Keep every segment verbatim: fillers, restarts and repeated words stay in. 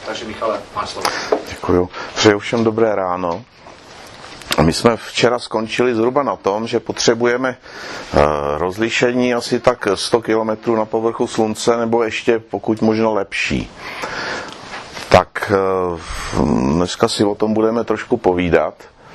Takže Michale, máš slovo. Děkuju. Přeju všem dobré ráno. My jsme včera skončili zhruba na tom, že potřebujeme rozlišení asi tak sto kilometrů na povrchu Slunce, nebo ještě pokud možno lepší. Tak dneska si o tom budeme trošku povídat.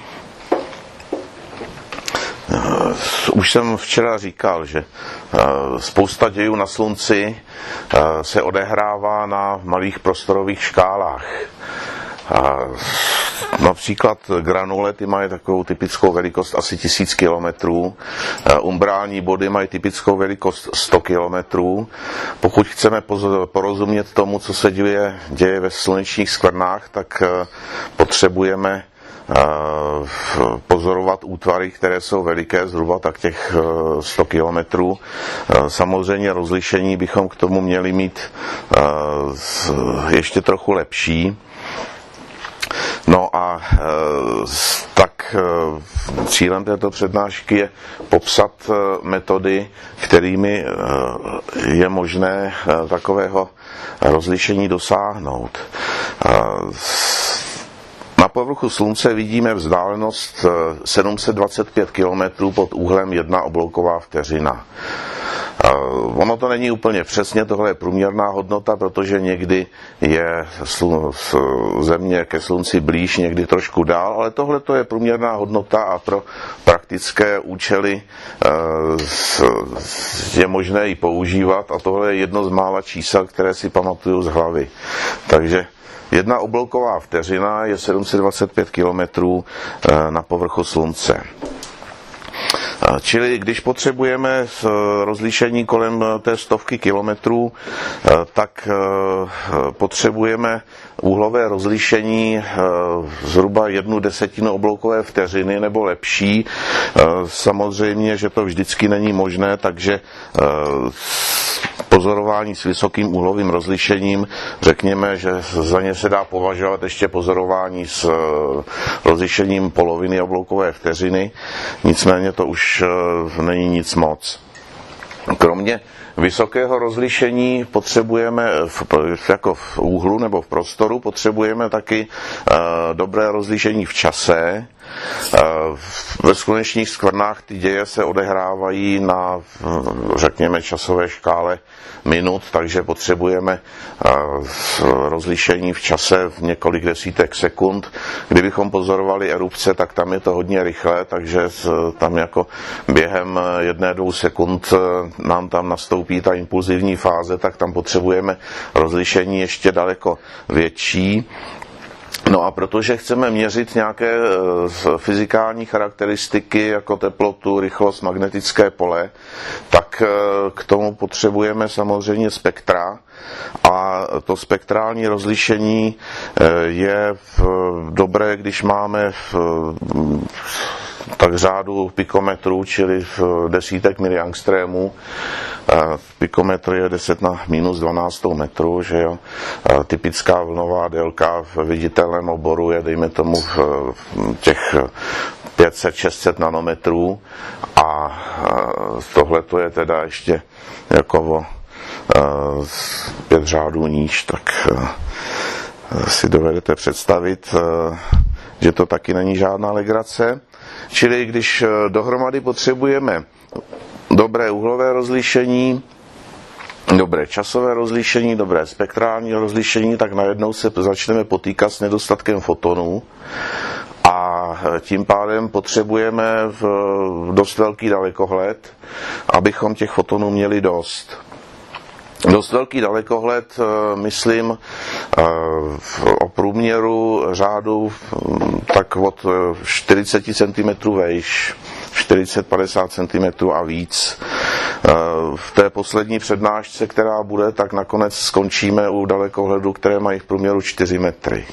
Už jsem včera říkal, že spousta dějů na Slunci se odehrává na malých prostorových škálách. Například granulety mají takovou typickou velikost asi tisíc kilometrů, umbrální body mají typickou velikost sto kilometrů. Pokud chceme porozumět tomu, co se děje, děje ve slunečních skvrnách, tak potřebujeme pozorovat útvary, které jsou veliké, zhruba tak těch sto kilometrů. Samozřejmě rozlišení bychom k tomu měli mít ještě trochu lepší. No a tak cílem této přednášky je popsat metody, kterými je možné takového rozlišení dosáhnout. Na povrchu Slunce vidíme vzdálenost sedm set dvacet pět kilometrů pod úhlem jedna oblouková vteřina. Ono to není úplně přesně, tohle je průměrná hodnota, protože někdy je Země ke Slunci blíž, někdy trošku dál, ale tohle to je průměrná hodnota a pro praktické účely je možné ji používat a tohle je jedno z mála čísel, které si pamatuju z hlavy. Takže jedna oblouková vteřina je sedm set dvacet pět kilometrů na povrchu Slunce. Čili když potřebujeme rozlišení kolem té stovky kilometrů, tak potřebujeme úhlové rozlišení zhruba jednu desetinu obloukové vteřiny nebo lepší. Samozřejmě, že to vždycky není možné, takže pozorování s vysokým úhlovým rozlišením, řekněme, že za ně se dá považovat ještě pozorování s rozlišením poloviny obloukové vteřiny, nicméně to už není nic moc. Kromě vysokého rozlišení potřebujeme v, jako v úhlu nebo v prostoru, potřebujeme taky uh, dobré rozlišení v čase. Uh, ve slunečních skvrnách ty děje se odehrávají na, řekněme, časové škále minut, takže potřebujeme uh, rozlišení v čase v několik desítek sekund. Kdybychom pozorovali erupce, tak tam je to hodně rychle, takže tam jako během jedné, dvou sekund nám tam nastoupí ta impulzivní fáze, tak tam potřebujeme rozlišení ještě daleko větší. No a protože chceme měřit nějaké fyzikální charakteristiky jako teplotu, rychlost, magnetické pole, tak k tomu potřebujeme samozřejmě spektra a to spektrální rozlišení je dobré, když máme v tak řádu pikometrů, čili v desítek miliangstrémů. Pikometr je deset na minus dvanáct metru, že jo. Typická vlnová délka v viditelném oboru je, dejme tomu, v těch pět set šest set nanometrů a tohle to je teda ještě jako o pět řádů níž, tak si dovedete představit, že to taky není žádná legrace. Čili když dohromady potřebujeme dobré úhlové rozlišení, dobré časové rozlišení, dobré spektrální rozlišení, tak najednou se začneme potýkat s nedostatkem fotonů a tím pádem potřebujeme dost velký dalekohled, abychom těch fotonů měli dost. Dost velký dalekohled, myslím, o průměru řádu tak od čtyřicet centimetrů vejš, čtyřicet padesát centimetrů a víc. V té poslední přednášce, která bude, tak nakonec skončíme u dalekohledu, které mají v průměru čtyři metry.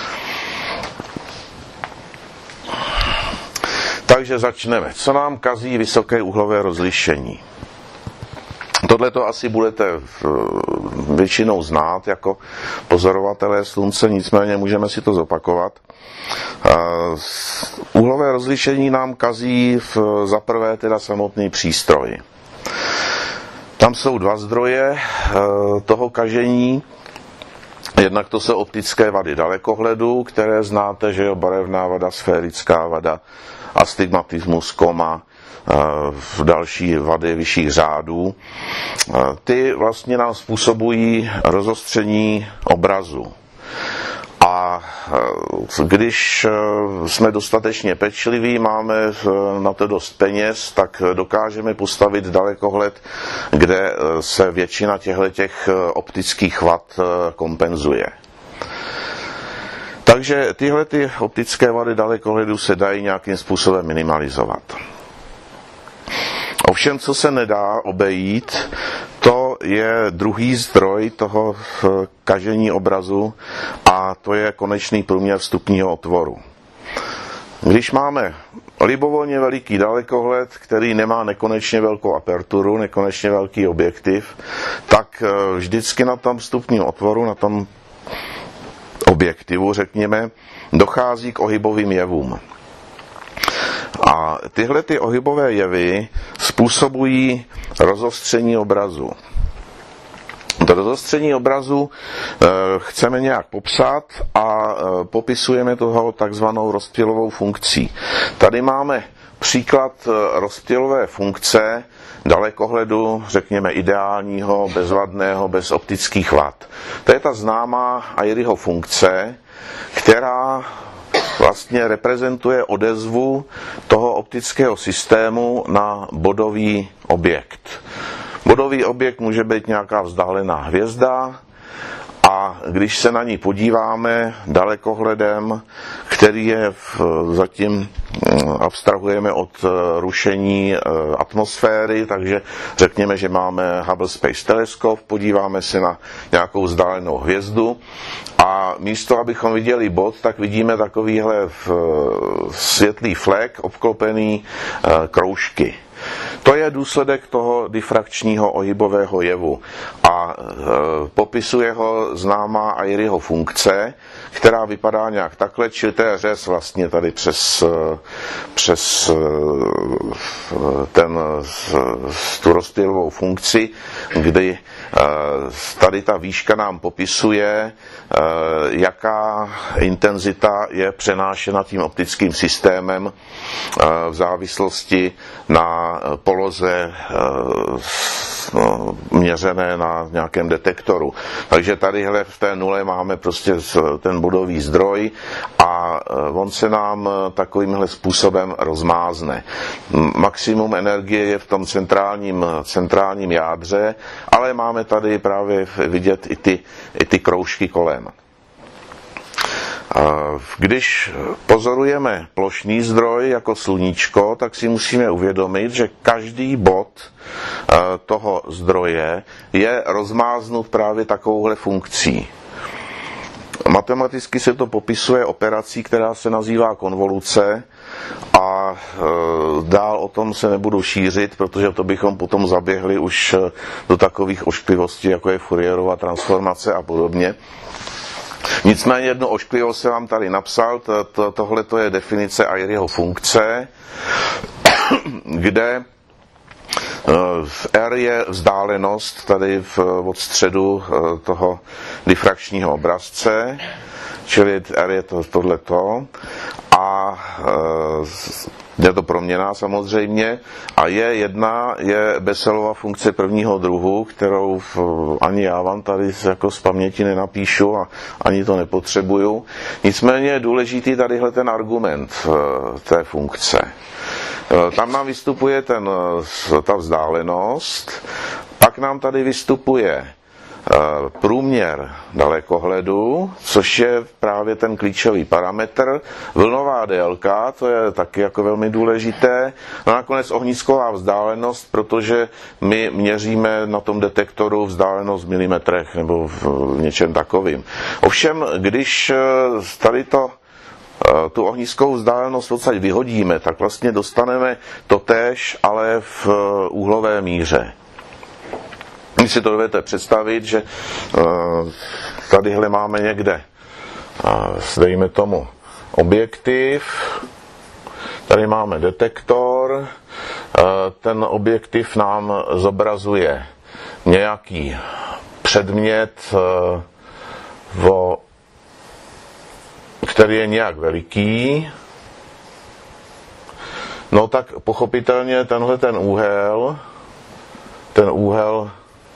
Takže začneme. Co nám kazí vysoké úhlové rozlišení? Tohle to asi budete většinou znát jako pozorovatelé Slunce, nicméně můžeme si to zopakovat. Úhlové rozlišení nám kazí v, za prvé teda samotný přístroj. Tam jsou dva zdroje toho kažení. Jednak to jsou optické vady dalekohledu, které znáte, že je barevná vada, sférická vada, astigmatismus, koma, v další vady vyšších řádů. Ty vlastně nám způsobují rozostření obrazu. A když jsme dostatečně pečliví, máme na to dost peněz, tak dokážeme postavit dalekohled, kde se většina těchto optických vad kompenzuje. Takže tyhle ty optické vady dalekohledu se dají nějakým způsobem minimalizovat. Ovšem, co se nedá obejít, to je druhý zdroj toho kažení obrazu a to je konečný průměr vstupního otvoru. Když máme libovolně veliký dalekohled, který nemá nekonečně velkou aperturu, nekonečně velký objektiv, tak vždycky na tom vstupním otvoru, na tom objektivu, řekněme, dochází k ohybovým jevům. A tyhle ty ohybové jevy způsobují rozostření obrazu. To rozostření obrazu e, chceme nějak popsat a e, popisujeme toho takzvanou rozptylovou funkcí. Tady máme příklad rozptylové funkce dalekohledu, řekněme ideálního, bezvadného, bez optických vad. To je ta známá Airyho funkce, která vlastně reprezentuje odezvu toho optického systému na bodový objekt. Bodový objekt může být nějaká vzdálená hvězda a když se na ní podíváme dalekohledem, který je v, zatím abstrahujeme od rušení atmosféry, takže řekněme, že máme Hubble Space Telescope, podíváme se na nějakou vzdálenou hvězdu a místo, abychom viděli bod, tak vidíme takovýhle světlý flek obklopený kroužky. To je důsledek toho difrakčního ohybového jevu a e, popisuje ho známá Airyho funkce, která vypadá nějak takhle, čili to je řez vlastně tady přes, přes ten, tu rozptylovou funkci, kdy tady ta výška nám popisuje, jaká intenzita je přenášena tím optickým systémem v závislosti na poloze měřené na nějakém detektoru. Takže tadyhle v té nule máme prostě ten bodový zdroj a on se nám takovýmhle způsobem rozmázne. Maximum energie je v tom centrálním, centrálním jádře, ale máme tady právě vidět i ty, i ty kroužky kolem. Když pozorujeme plošný zdroj jako sluníčko, tak si musíme uvědomit, že každý bod toho zdroje je rozmáznut právě takovouhle funkcí. Matematicky se to popisuje operací, která se nazývá konvoluce a dál o tom se nebudu šířit, protože to bychom potom zaběhli už do takových ošklivostí, jako je Fourierova transformace a podobně. Nicméně jednu ošklivost jsem vám tady napsal, tohle to je definice Airyho funkce, kde v R je vzdálenost tady v, od středu toho difrakčního obrazce, čili R je to, tohleto a je to proměnná samozřejmě a je jedna, je Besselova funkce prvního druhu, kterou ani já vám tady jako z paměti nenapíšu a ani to nepotřebuju. Nicméně je důležitý tadyhle ten argument té funkce. Tam nám vystupuje ten, ta vzdálenost, pak nám tady vystupuje průměr dalekohledu, což je právě ten klíčový parametr, vlnová délka, to je taky jako velmi důležité, a nakonec ohnisková vzdálenost, protože my měříme na tom detektoru vzdálenost v milimetrech nebo v něčem takovým. Ovšem, když tady to tu ohniskovou vzdálenost odsaď vyhodíme, tak vlastně dostaneme totéž, ale v úhlové míře. Když si to dovedete představit, že tadyhle máme někde, dejme tomu, objektiv, tady máme detektor, ten objektiv nám zobrazuje nějaký předmět o, který je nějak veliký, no tak pochopitelně tenhle ten úhel, ten úhel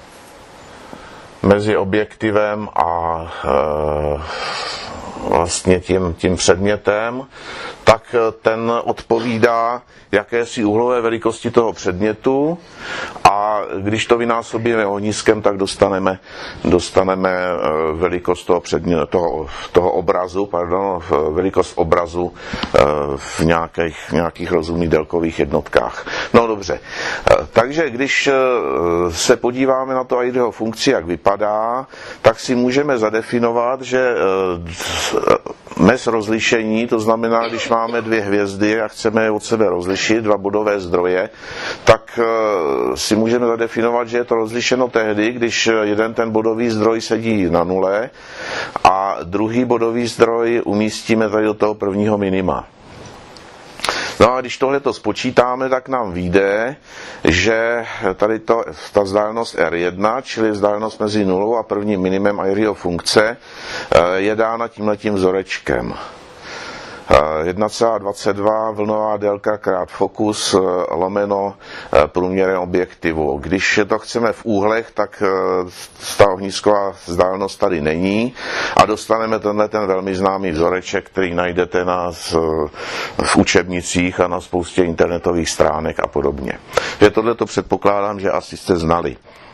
mezi objektivem a e, vlastně tím, tím předmětem, tak ten odpovídá jakési úhlové velikosti toho předmětu a když to vynásobíme ohniskem, tak dostaneme, dostaneme velikost toho, předmětu, toho, toho obrazu, pardon, velikost obrazu v nějakých, nějakých rozumných délkových jednotkách. No dobře, takže když se podíváme na to Airyho funkci, jak vypadá, tak si můžeme zadefinovat, že mez rozlišení, to znamená, když máme dvě hvězdy a chceme je od sebe rozlišit, dva bodové zdroje, tak si můžeme zadefinovat, že je to rozlišeno tehdy, když jeden ten bodový zdroj sedí na nule a druhý bodový zdroj umístíme tady do toho prvního minima. No a když tohle to spočítáme, tak nám vyjde, že tady to, ta vzdálenost R jedna, čili vzdálenost mezi nulou a prvním minimem Airyho funkce, je dána tímhletím vzorečkem. jedna celá dvacet dva vlnová délka krát fokus lomeno průměrem objektivu. Když to chceme v úhlech, tak ta ohnisková vzdálenost tady není a dostaneme tenhle ten velmi známý vzoreček, který najdete na, v učebnicích a na spoustě internetových stránek a podobně. Že tohle to předpokládám, že asi jste znali.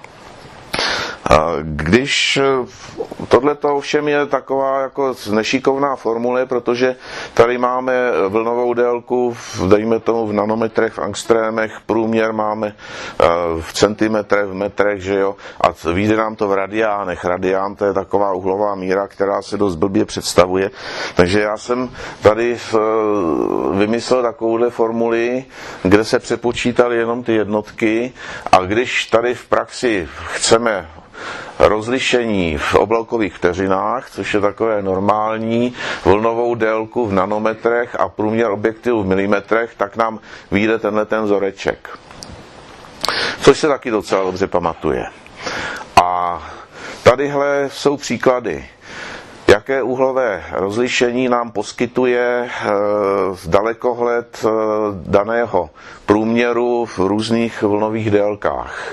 Když tohleto ovšem je taková jako nešikovná formule, protože tady máme vlnovou délku, dejme tomu v nanometrech, v angstrémech, průměr máme v centimetrech, v metrech, že jo, a vyjde nám to v radiánech. Radián to je taková uhlová míra, která se dost blbě představuje. Takže já jsem tady vymyslel takovouhle formuli, kde se přepočítaly jenom ty jednotky a když tady v praxi chceme rozlišení v obloukových vteřinách, což je takové normální, vlnovou délku v nanometrech a průměr objektivu v milimetrech, tak nám vyjde tenhle ten vzoreček. Což se taky docela dobře pamatuje. A tadyhle jsou příklady, jaké úhlové rozlišení nám poskytuje dalekohled daného průměru v různých vlnových délkách.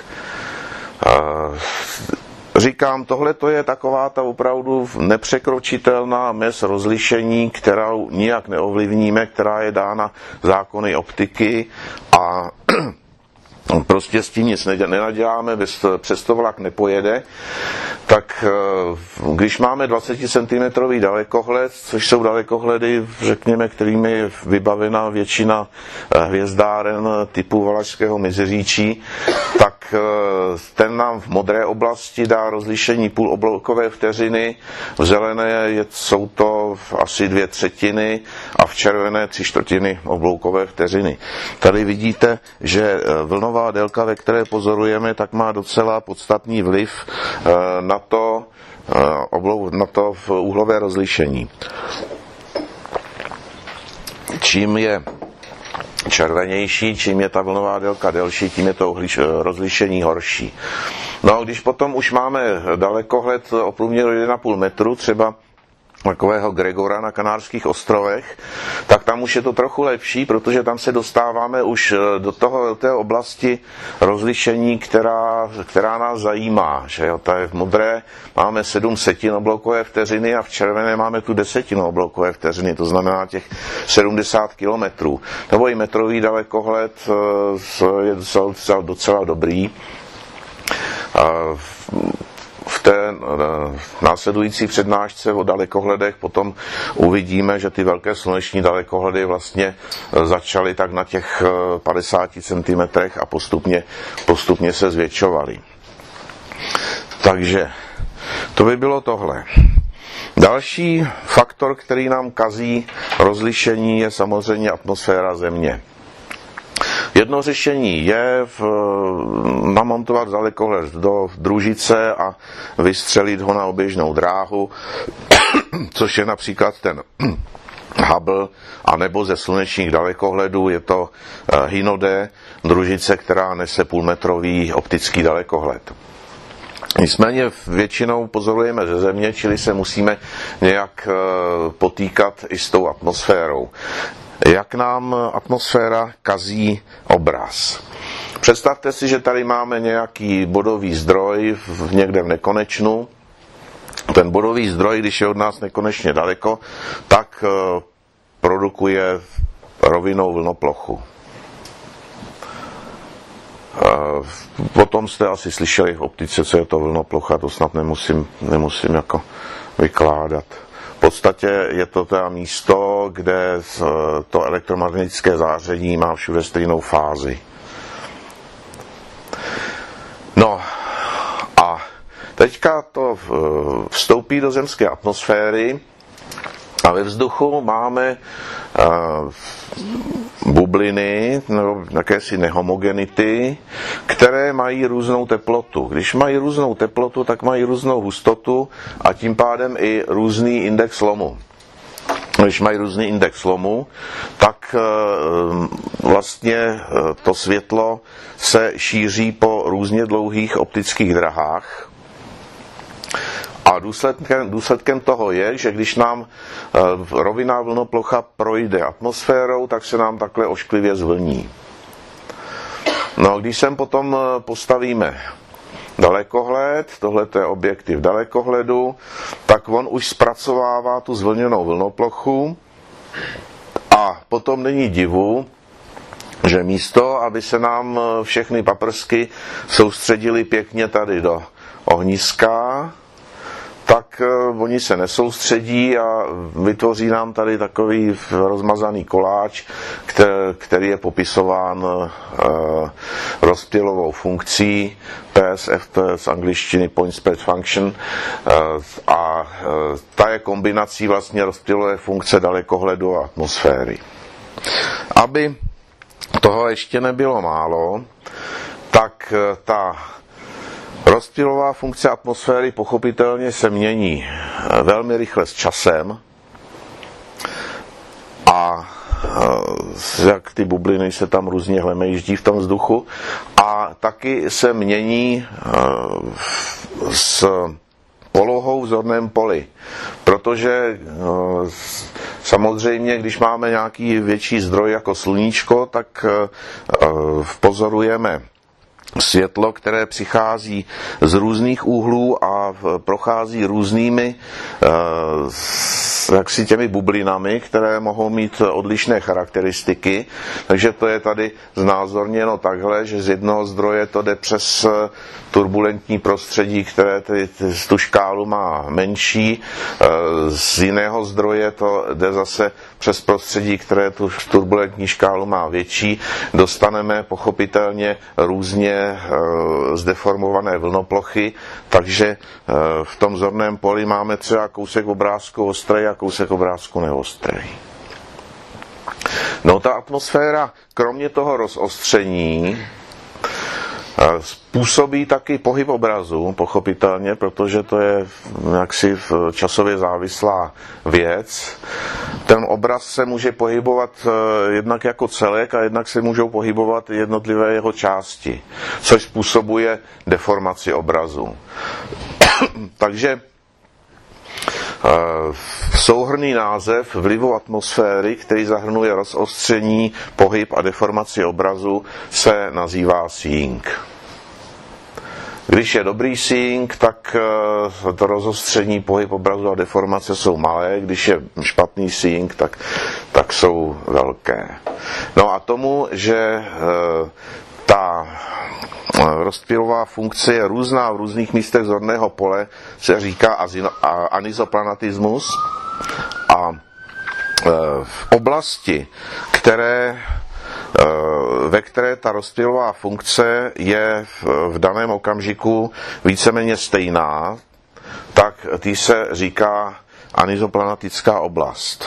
Říkám, tohle to je taková ta opravdu nepřekročitelná mez rozlišení, kterou nijak neovlivníme, která je dána zákony optiky a prostě s tím nic nenaděláme, přes to vlak nepojede, tak když máme dvacet centimetrů dalekohled, což jsou dalekohledy, řekněme, kterými je vybavena většina hvězdáren typu Valašského Meziříčí, tak ten nám v modré oblasti dá rozlišení půl obloukové vteřiny, v zelené jsou to asi dvě třetiny a v červené tři čtvrtiny obloukové vteřiny. Tady vidíte, že vlnová délka, ve které pozorujeme, tak má docela podstatný vliv na to, na to úhlové rozlišení. Čím je červenější, čím je ta vlnová délka delší, tím je to rozlišení horší. No a když potom už máme dalekohled o průměru jedna celá pět metru, třeba takového Gregora na Kanárských ostrovech, tak tam už je to trochu lepší, protože tam se dostáváme už do toho, do té oblasti rozlišení, která, která nás zajímá. Že jo? To je v modré máme sedm setin obloukové vteřiny a v červené máme tu desetinu obloukové vteřiny, to znamená těch sedmdesát kilometrů. Nebo i metrový dalekohled je docela, docela dobrý. V té následující přednášce o dalekohledech potom uvidíme, že ty velké sluneční dalekohledy vlastně začaly tak na těch padesáti centimetrech a postupně, postupně se zvětšovaly. Takže to by bylo tohle. Další faktor, který nám kazí rozlišení, je samozřejmě atmosféra Země. Jedno řešení je v, namontovat dalekohled do družice a vystřelit ho na oběžnou dráhu, což je například ten Hubble, anebo ze slunečních dalekohledů je to Hinode, družice, která nese půlmetrový optický dalekohled. Nicméně většinou pozorujeme ze Země, čili se musíme nějak potýkat i s tou atmosférou. Jak nám atmosféra kazí obraz? Představte si, že tady máme nějaký bodový zdroj v někde v nekonečnu. Ten bodový zdroj, když je od nás nekonečně daleko, tak produkuje rovinnou vlnoplochu. Potom jste asi slyšeli v optice, co je to vlnoplocha, to snad nemusím, nemusím jako vykládat. V podstatě je to teda místo, kde to elektromagnetické záření má všude stejnou fázi. No a teďka to vstoupí do zemské atmosféry a ve vzduchu máme uh, bubliny, nebo jakési nehomogenity, které mají různou teplotu. Když mají různou teplotu, tak mají různou hustotu a tím pádem i různý index lomu. Když mají různý index lomu, tak uh, vlastně uh, to světlo se šíří po různě dlouhých optických drahách. A důsledkem, důsledkem toho je, že když nám rovinná vlnoplocha projde atmosférou, tak se nám takhle ošklivě zvlní. No, když sem potom postavíme dalekohled, tohle je objektiv dalekohledu, tak on už zpracovává tu zvlněnou vlnoplochu a potom není divu, že místo, aby se nám všechny paprsky soustředily pěkně tady do ohniska, tak oni se nesoustředí a vytvoří nám tady takový rozmazaný koláč, který je popisován rozptylovou funkcí P S F, to je z angličtiny Point Spread Function, a ta je kombinací vlastně rozptylové funkce dalekohledu a atmosféry. Aby toho ještě nebylo málo, tak ta rozptylová funkce atmosféry pochopitelně se mění velmi rychle s časem a jak ty bubliny se tam různě hlemejždí v tom vzduchu a taky se mění s polohou v zorném poli, protože samozřejmě, když máme nějaký větší zdroj jako sluníčko, tak pozorujeme světlo, které přichází z různých úhlů a prochází různými jaksi těmi bublinami, které mohou mít odlišné charakteristiky. Takže to je tady znázorněno takhle, že z jednoho zdroje to jde přes turbulentní prostředí, které tedy tu škálu má menší. Z jiného zdroje to jde zase přes prostředí, které tu turbulentní škálu má větší. Dostaneme pochopitelně různě zdeformované vlnoplochy, takže v tom zorném poli máme třeba kousek obrázku ostrý a kousek obrázku neostrý. No, ta atmosféra, kromě toho rozostření, způsobí taky pohyb obrazu, pochopitelně, protože to je jaksi časově závislá věc. Ten obraz se může pohybovat jednak jako celek a jednak se můžou pohybovat jednotlivé jeho části, což způsobuje deformaci obrazu. Takže souhrnný název vlivu atmosféry, který zahrnuje rozostření, pohyb a deformaci obrazu, se nazývá seeing. Když je dobrý seeing, tak to rozostření, pohyb obrazu a deformace jsou malé, když je špatný seeing, tak, tak jsou velké. No a tomu, že ta rozptylová funkce je různá v různých místech zorného pole, se říká anisoplanatismus, a v oblasti, které, ve které ta rozptylová funkce je v daném okamžiku víceméně stejná, tak tý se říká anisoplanatická oblast.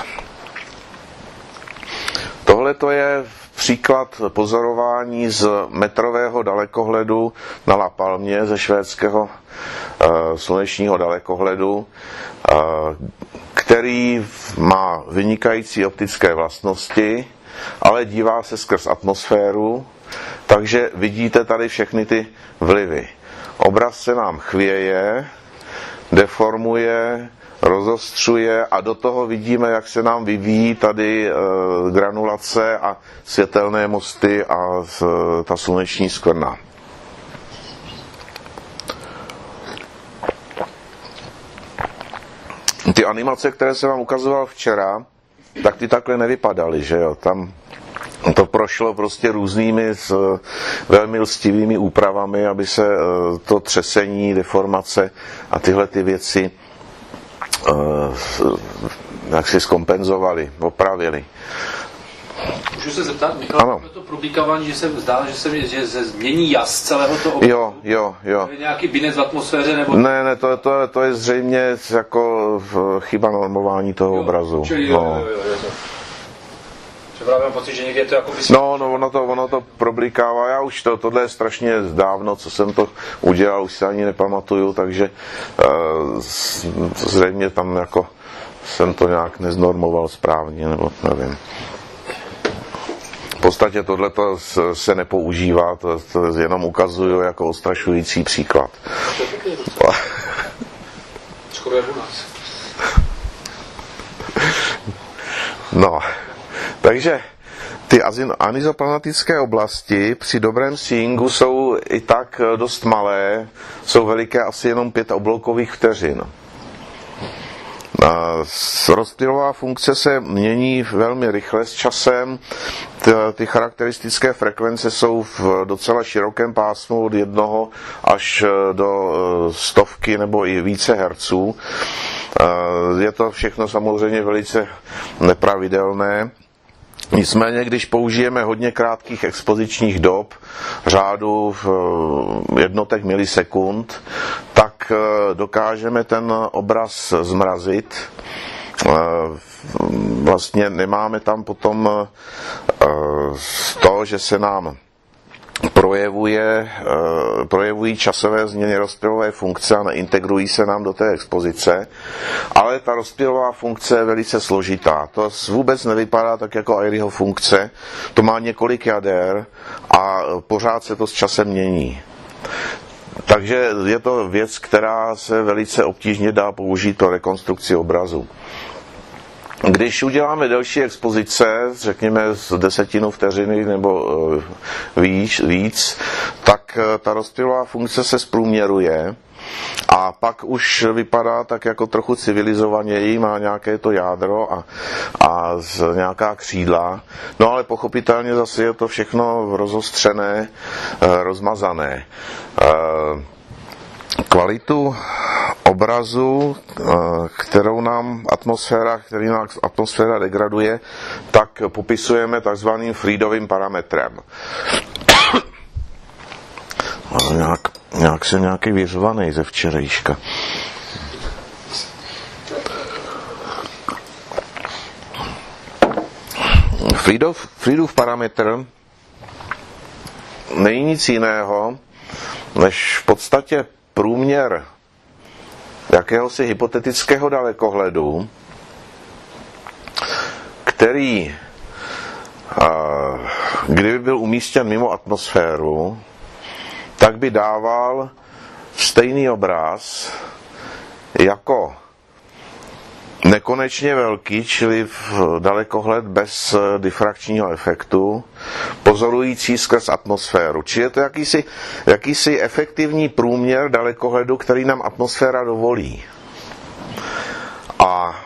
Tohle to je příklad pozorování z metrového dalekohledu na La Palmě ze švédského e, slunečního dalekohledu, e, který má vynikající optické vlastnosti, ale dívá se skrz atmosféru, takže vidíte tady všechny ty vlivy. obraz se nám chvěje, deformuje, rozostřuje a do toho vidíme, jak se nám vyvíjí tady e, granulace a světelné mosty a e, ta sluneční skvrna. Ty animace, které jsem vám ukazoval včera, tak ty takhle nevypadaly, že jo, tam to prošlo prostě různými s, velmi lstivými úpravami, aby se e, to třesení, deformace a tyhle ty věci jak si zkompenzovali, opravili. Můžu se zeptat, Michal, to probíkávání, že se zdá, že se, že se změní jas celého toho obrazu? Jo, jo, jo. Je nějaký binec v atmosféře? Nebo... Ne, ne, to, to, to je zřejmě jako chyba normování toho jo, obrazu. Čili jo, no. jo, jo, jo, jo. Právě mám pocit, že někdy je to jako vysvětlí. No, no, ono to, ono to problikává. Já už to, tohle je strašně dávno, co jsem to udělal, už se ani nepamatuju, takže uh, zřejmě tam jako jsem to nějak neznormoval správně, nebo nevím. V podstatě tohleto se nepoužívá, to, to jenom ukazuju jako ostrašující příklad. Skoro je u nás. No. Takže ty anizoplanetické oblasti při dobrém seeingu jsou i tak dost malé, jsou veliké asi jenom pět obloukových vteřin. Rozptylová funkce se mění velmi rychle s časem, ty charakteristické frekvence jsou v docela širokém pásmu od jednoho až do stovky nebo i více herců. Je to všechno samozřejmě velice nepravidelné. Nicméně, když použijeme hodně krátkých expozičních dob, řádu jednotek milisekund, tak dokážeme ten obraz zmrazit. Vlastně nemáme tam potom to, že se nám projevuje, projevují časové změny rozptylové funkce a neintegrují se nám do té expozice, ale ta rozptylová funkce je velice složitá. To vůbec nevypadá tak jako Airyho funkce, to má několik jader a pořád se to s časem mění. Takže je to věc, která se velice obtížně dá použít pro rekonstrukci obrazu. Když uděláme delší expozice, řekněme z desetinu vteřiny nebo víc, víc, tak ta rozptylová funkce se zprůměruje a pak už vypadá tak jako trochu civilizovaněji, má nějaké to jádro a, a nějaká křídla, no ale pochopitelně zase je to všechno rozostřené, rozmazané. Kvalitu obrazu, kterou nám atmosféra, který nám atmosféra degraduje, tak popisujeme takzvaným Friedovým parametrem. nějak, nějak jsem nějaký vyřvanej ze včerejška. Friedov, Friedův parametr není nic jiného, než v podstatě průměr jakéhosi hypotetického dalekohledu, který, kdyby byl umístěn mimo atmosféru, tak by dával stejný obraz jako nekonečně velký, čili dalekohled bez difrakčního efektu, pozorující skrz atmosféru. Čili je to jakýsi, jakýsi efektivní průměr dalekohledu, který nám atmosféra dovolí. A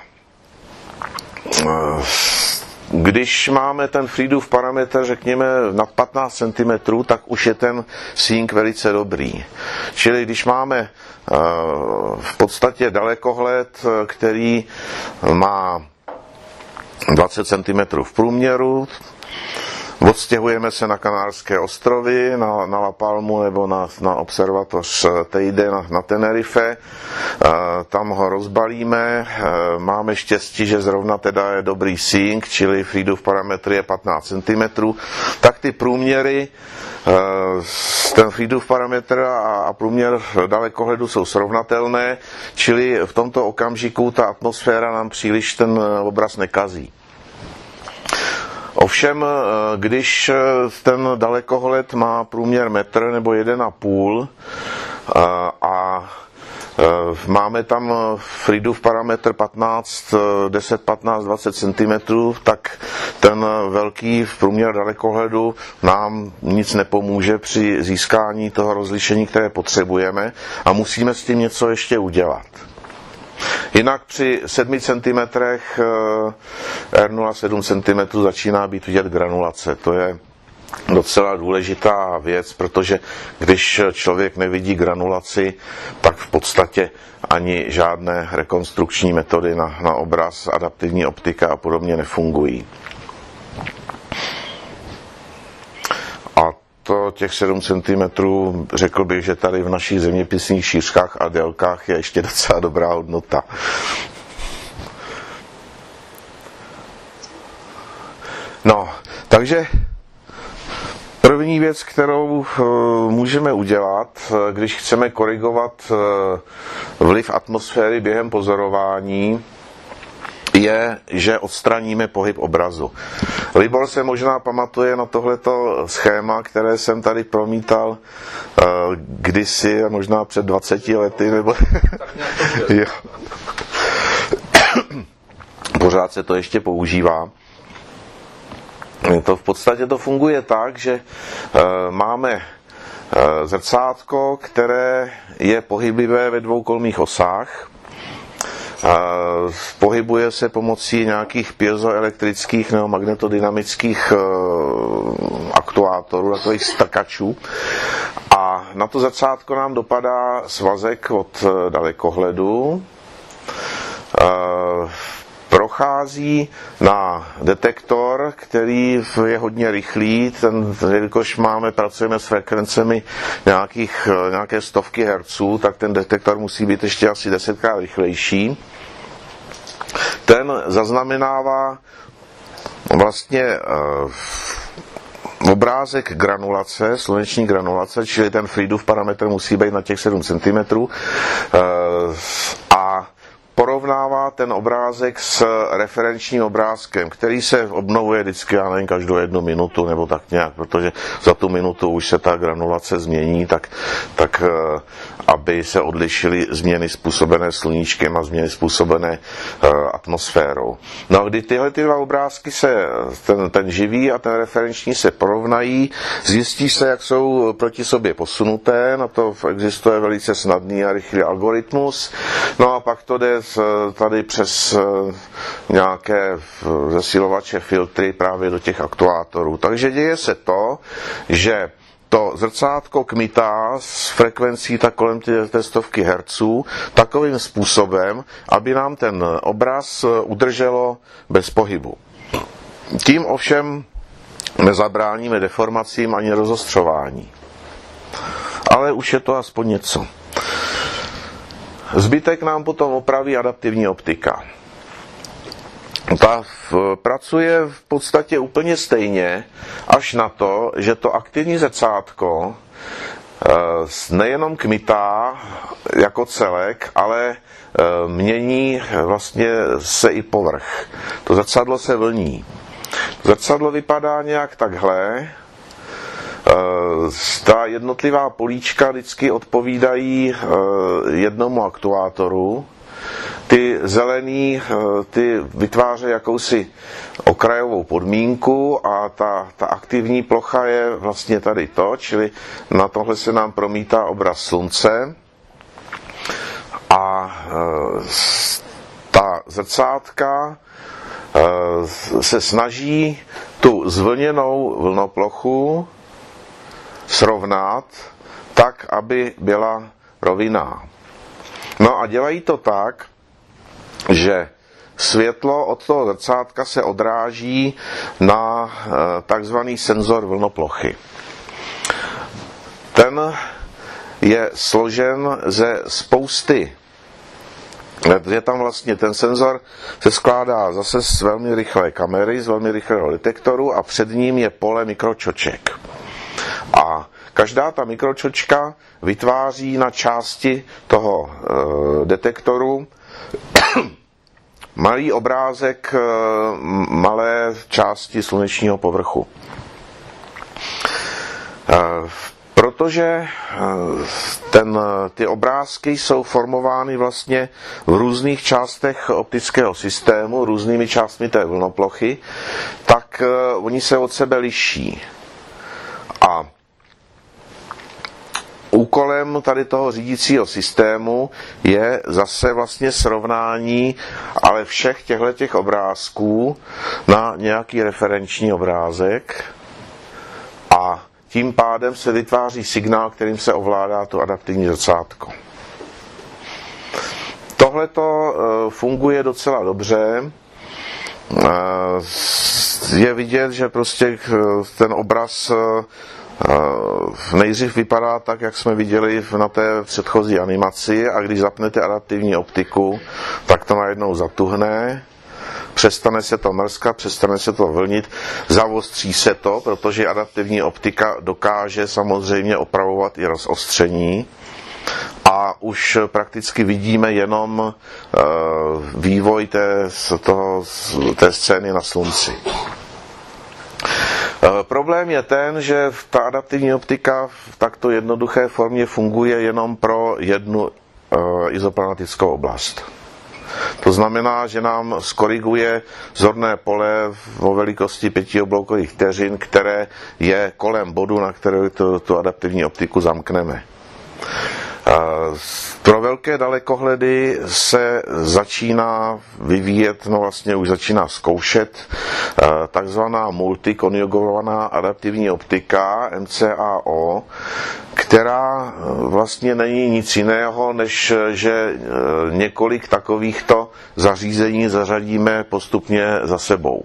když máme ten Friedův parametr, řekněme, nad patnáct centimetrů, tak už je ten seeing velice dobrý. Čili když máme v podstatě dalekohled, který má dvacet centimetrů v průměru, odstěhujeme se na Kanárské ostrovy, na, na La Palmu nebo na, na observatoř Teide na, na Tenerife. E, tam ho rozbalíme, e, máme štěstí, že zrovna teda je dobrý seeing, čili Friedův parametr je patnáct centimetrů, tak ty průměry, e, ten Friedův parametr a, a průměr dalekohledu jsou srovnatelné, čili v tomto okamžiku ta atmosféra nám příliš ten obraz nekazí. Ovšem, když ten dalekohled má průměr metr nebo jeden a půl a máme tam Friedův parametr patnáct, deset, patnáct, dvacet centimetrů, tak ten velký v průměr dalekohledu nám nic nepomůže při získání toho rozlišení, které potřebujeme a musíme s tím něco ještě udělat. Jinak při sedmi centimetrech R nula celá sedm centimetrů začíná být vidět granulace. To je docela důležitá věc, protože když člověk nevidí granulaci, tak v podstatě ani žádné rekonstrukční metody na, na obraz, adaptivní optika a podobně nefungují. A to těch sedm centimetrů, řekl bych, že tady v našich zeměpisných šířkách a délkách je ještě docela dobrá hodnota. No, takže první věc, kterou můžeme udělat, když chceme korigovat vliv atmosféry během pozorování, je, že odstraníme pohyb obrazu. Libor se možná pamatuje na tohleto schéma, které jsem tady promítal kdysi, možná před dvaceti lety, nebo... jo. Pořád se to ještě používá. To v podstatě to funguje tak, že e, máme e, zrcátko, které je pohyblivé ve dvoukolmých osách. E, pohybuje se pomocí nějakých piezoelektrických nebo magnetodynamických e, aktuátorů, takových strkačů. A na to zrcátko nám dopadá svazek od e, dalekohledu. E, prochází na detektor, který je hodně rychlý, ten, jelikož máme, pracujeme s frekvencemi nějakých, nějaké stovky hertzů, tak ten detektor musí být ještě asi desetkrát rychlejší. Ten zaznamenává vlastně uh, obrázek granulace, sluneční granulace, čili ten Friedův parametr musí být na těch sedm centimetrů uh, a porovnává ten obrázek s referenčním obrázkem, který se obnovuje vždycky, já nevím, každou jednu minutu nebo tak nějak, protože za tu minutu už se ta granulace změní, tak, tak aby se odlišily změny způsobené sluníčkem a změny způsobené atmosférou. No a kdy tyhle ty dva obrázky se, ten, ten živý a ten referenční se porovnají, zjistí se, jak jsou proti sobě posunuté, na to existuje velice snadný a rychlý algoritmus, no a pak to jde tady přes nějaké zesilovače, filtry právě do těch aktuátorů. Takže děje se to, že to zrcátko kmitá s frekvencí tak kolem té stovky hertzů takovým způsobem, aby nám ten obraz udrželo bez pohybu. Tím ovšem nezabráníme deformacím ani rozostřování. Ale už je to aspoň něco. Zbytek nám potom opraví adaptivní optika. Ta pracuje v podstatě úplně stejně, až na to, že to aktivní zrcátko nejenom kmitá jako celek, ale mění vlastně se i povrch. To zrcadlo se vlní. Zrcadlo vypadá nějak takhle. Ta jednotlivá políčka vždycky odpovídají jednomu aktuátoru. Ty zelený, ty vytvářejí jakousi okrajovou podmínku a ta, ta aktivní plocha je vlastně tady to, čili na tohle se nám promítá obraz slunce a ta zrcátka se snaží tu zvlněnou vlnoplochu srovnat tak, aby byla rovinná. No a dělají to tak, že světlo od toho zrcátka se odráží na takzvaný senzor vlnoplochy. Ten je složen ze spousty. Je tam vlastně ten senzor se skládá zase z velmi rychlé kamery, z velmi rychlého detektoru a před ním je pole mikročoček. A každá ta mikročočka vytváří na části toho e, detektoru malý obrázek e, malé části slunečního povrchu. E, proto protože ten, ty obrázky jsou formovány vlastně v různých částech optického systému, různými částmi té vlnoplochy, tak oni se od sebe liší. A úkolem tady toho řídícího systému je zase vlastně srovnání ale všech těchto obrázků na nějaký referenční obrázek a tím pádem se vytváří signál, kterým se ovládá to adaptivní zrcátko. Tohleto funguje docela dobře. Je vidět, že prostě ten obraz nejdřív vypadá tak, jak jsme viděli na té předchozí animaci, a když zapnete adaptivní optiku, tak to najednou zatuhne, přestane se to mrskat, přestane se to vlnit, zavostří se to, protože adaptivní optika dokáže samozřejmě opravovat i rozostření. A už prakticky vidíme jenom uh, vývoj té, toho, té scény na slunci. Problém je ten, že ta adaptivní optika v takto jednoduché formě funguje jenom pro jednu uh, izoplanatickou oblast. To znamená, že nám skoriguje zorné pole o velikosti pěti obloukových vteřin, které je kolem bodu, na které tu, tu adaptivní optiku zamkneme. Pro velké dalekohledy se začíná vyvíjet, no vlastně už začíná zkoušet takzvaná multikonjugovaná adaptivní optika M C A O, která vlastně není nic jiného, než že několik takovýchto zařízení zařadíme postupně za sebou.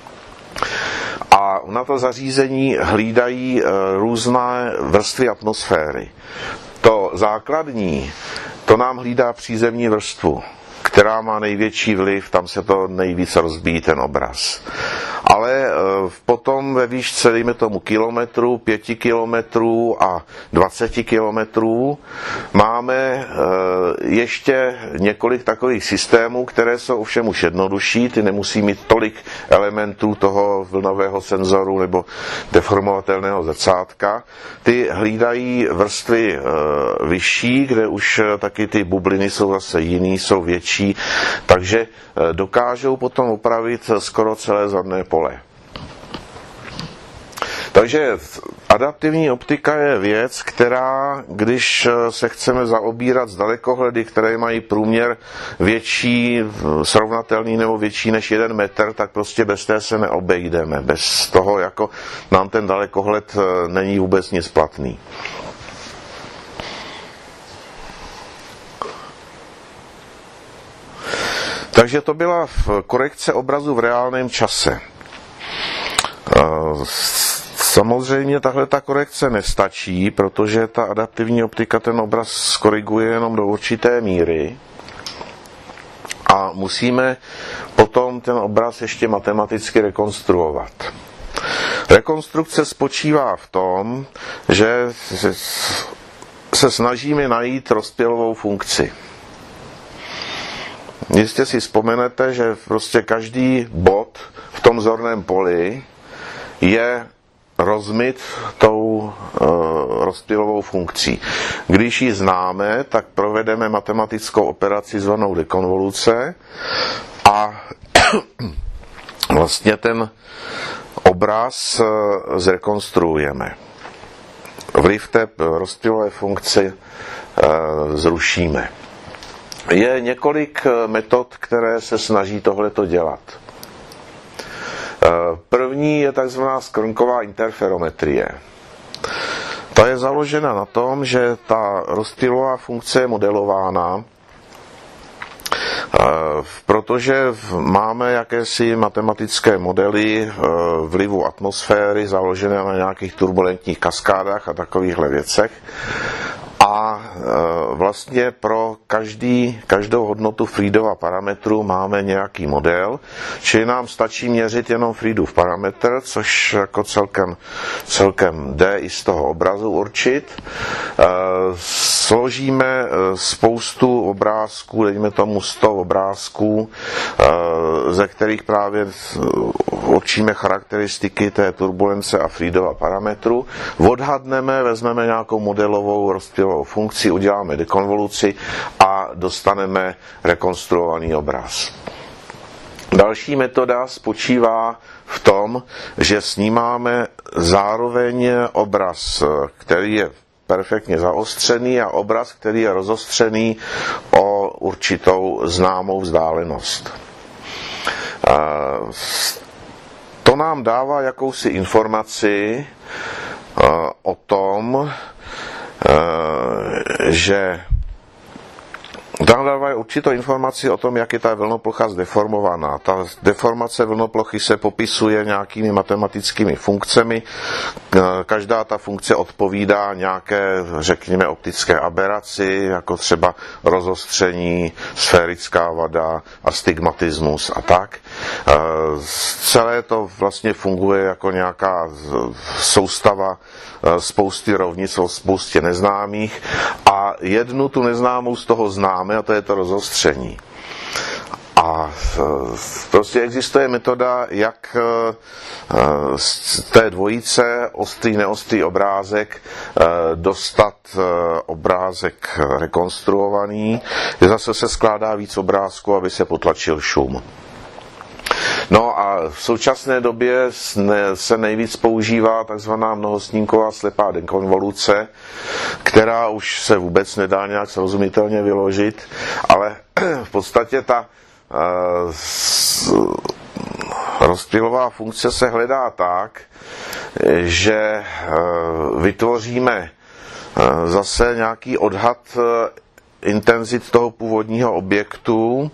A na to zařízení hlídají různé vrstvy atmosféry. To základní, to nám hlídá přízemní vrstvu, která má největší vliv, tam se to nejvíc rozbíjí ten obraz. Ale potom ve výšce, dejme tomu kilometru, pěti kilometrů a dvaceti kilometrů máme ještě několik takových systémů, které jsou ovšem už jednodušší, ty nemusí mít tolik elementů toho vlnového senzoru nebo deformovatelného zrcátka. Ty hlídají vrstvy vyšší, kde už taky ty bubliny jsou zase jiný, jsou větší, takže dokážou potom opravit skoro celé zorné pole. Takže adaptivní optika je věc, která, když se chceme zaobírat s dalekohledy, které mají průměr větší, srovnatelný nebo větší než jeden metr, tak prostě bez té se neobejdeme. Bez toho, jako nám ten dalekohled není vůbec nic platný. Takže to byla korekce obrazu v reálném čase. Samozřejmě tahle ta korekce nestačí, protože ta adaptivní optika ten obraz skoriguje jenom do určité míry a musíme potom ten obraz ještě matematicky rekonstruovat. Rekonstrukce spočívá v tom, že se snažíme najít rozptylovou funkci. Jistě si vzpomenete, že prostě každý bod v tom zorném poli je rozmyt tou e, rozptylovou funkcí. Když ji známe, tak provedeme matematickou operaci zvanou dekonvoluce a vlastně ten obraz e, zrekonstruujeme. Vliv té rozptylové funkce e, zrušíme. Je několik metod, které se snaží tohleto dělat. První je takzvaná skrnková interferometrie. Ta je založena na tom, že ta rozptylová funkce je modelována, protože máme jakési matematické modely vlivu atmosféry založené na nějakých turbulentních kaskádách a takovýchhle věcech. A vlastně pro každý, každou hodnotu Friedova parametru máme nějaký model, čili nám stačí měřit jenom Friedův parametr, což jako celkem, celkem jde i z toho obrazu určit. Složíme spoustu obrázků, dejme tomu sto obrázků, ze kterých právě určíme charakteristiky té turbulence a Friedova parametru, odhadneme, vezmeme nějakou modelovou rozptylovou funkci, uděláme dekonvoluci a dostaneme rekonstruovaný obraz. Další metoda spočívá v tom, že snímáme zároveň obraz, který je perfektně zaostřený a obraz, který je rozostřený o určitou známou vzdálenost. To nám dává jakousi informaci o tom, že tam dávají určitou informaci o tom, jak je ta vlnoplocha zdeformovaná. Ta deformace vlnoplochy se popisuje nějakými matematickými funkcemi. Každá ta funkce odpovídá nějaké, řekněme, optické aberaci, jako třeba rozostření, sférická vada, astigmatismus a tak. Celé to vlastně funguje jako nějaká soustava spousty rovnic o spoustě neznámých a jednu tu neznámou z toho známe, a to je to rozostření. A prostě existuje metoda, jak z té dvojice ostrý, neostrý obrázek dostat obrázek rekonstruovaný. Zase se skládá víc obrázků, aby se potlačil šum. No a v současné době se nejvíc používá takzvaná mnohosnímková slepá dekonvoluce, která už se vůbec nedá nějak srozumitelně vyložit, ale v podstatě ta uh, rozptylová funkce se hledá tak, že uh, vytvoříme uh, zase nějaký odhad uh, intenzit toho původního objektu,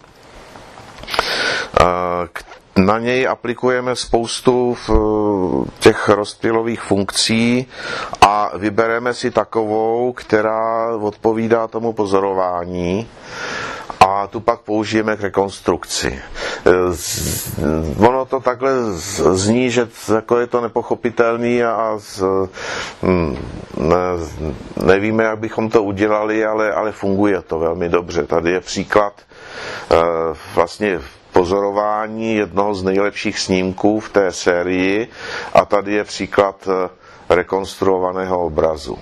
uh, na něj aplikujeme spoustu těch rozptylových funkcí a vybereme si takovou, která odpovídá tomu pozorování a tu pak použijeme k rekonstrukci. Ono to takhle zní, že jako je to nepochopitelný a nevíme, jak bychom to udělali, ale, ale funguje to velmi dobře. Tady je příklad vlastně pozorování jednoho z nejlepších snímků v té sérii a tady je příklad rekonstruovaného obrazu.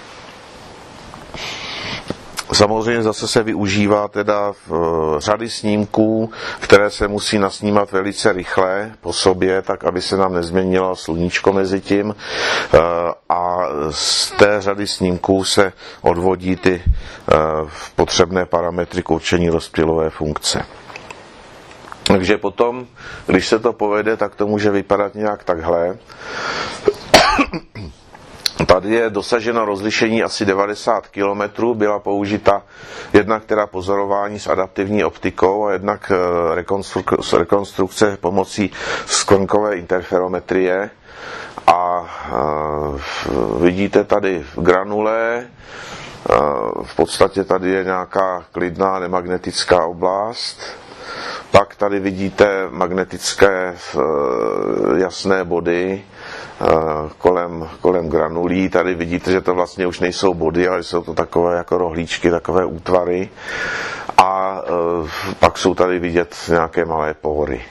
Samozřejmě zase se využívá teda řady snímků, které se musí nasnímat velice rychle po sobě, tak aby se nám nezměnilo sluníčko mezi tím a z té řady snímků se odvodí ty potřebné parametry k určení rozptylové funkce. Takže potom, když se to povede, tak to může vypadat nějak takhle. Tady je dosaženo rozlišení asi devadesát kilometrů, byla použita jednak teda pozorování s adaptivní optikou a jednak rekonstru- rekonstrukce pomocí skvrnkové interferometrie. A uh, vidíte tady granule, uh, v podstatě tady je nějaká klidná nemagnetická oblast. Pak tady vidíte magnetické jasné body kolem, kolem granulí. Tady vidíte, že to vlastně už nejsou body, ale jsou to takové jako rohlíčky, takové útvary. A pak jsou tady vidět nějaké malé pory.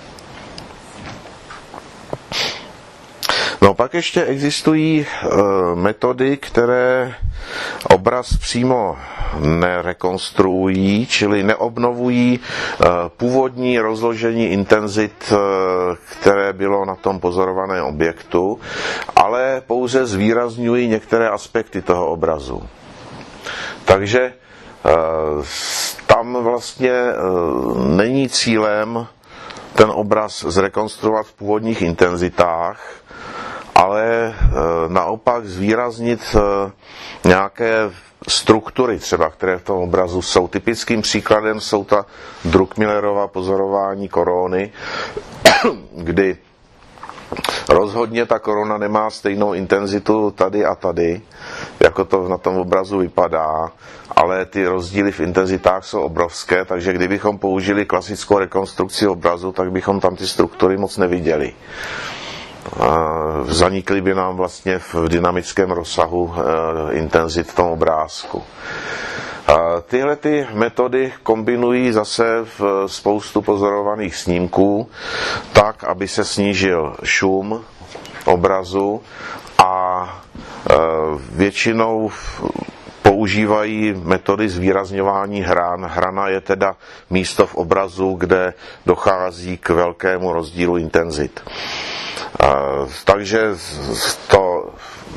No pak ještě existují metody, které obraz přímo nerekonstruují, čili neobnovují původní rozložení intenzit, které bylo na tom pozorovaném objektu, ale pouze zvýrazňují některé aspekty toho obrazu. Takže tam vlastně není cílem ten obraz zrekonstruovat v původních intenzitách, ale naopak zvýraznit nějaké struktury třeba, které v tom obrazu jsou. Typickým příkladem jsou ta Druckmillerova pozorování korony, kdy rozhodně ta korona nemá stejnou intenzitu tady a tady, jako to na tom obrazu vypadá, ale ty rozdíly v intenzitách jsou obrovské, takže kdybychom použili klasickou rekonstrukci obrazu, tak bychom tam ty struktury moc neviděli. Zanikly by nám vlastně v dynamickém rozsahu intenzit v tom obrázku. Tyhle ty metody kombinují zase v spoustu pozorovaných snímků tak, aby se snížil šum obrazu a většinou používají metody zvýrazňování hran. Hrana je teda místo v obrazu, kde dochází k velkému rozdílu intenzit. Takže to